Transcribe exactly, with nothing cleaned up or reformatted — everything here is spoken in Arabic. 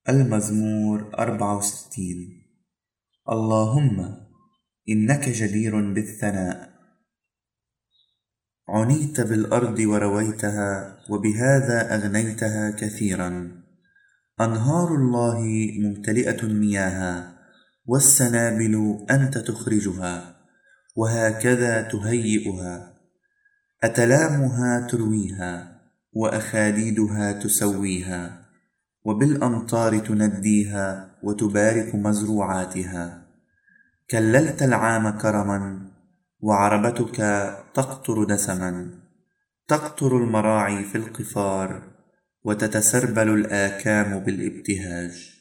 المزمور أربعة وستين. اللهم إنك جدير بالثناء، عنيت بالأرض ورويتها، وبهذا أغنيتها كثيرا. أنهار الله ممتلئة مياها، والسنابل أنت تخرجها، وهكذا تهيئها. أتلامها ترويها، وأخاديدها تسويها، وبالأمطار تنديها، وتبارك مزروعاتها. كللت العام كرما، وعربتك تقطر دسما. تقطر المراعي في القفار، وتتسربل الآكام بالابتهاج.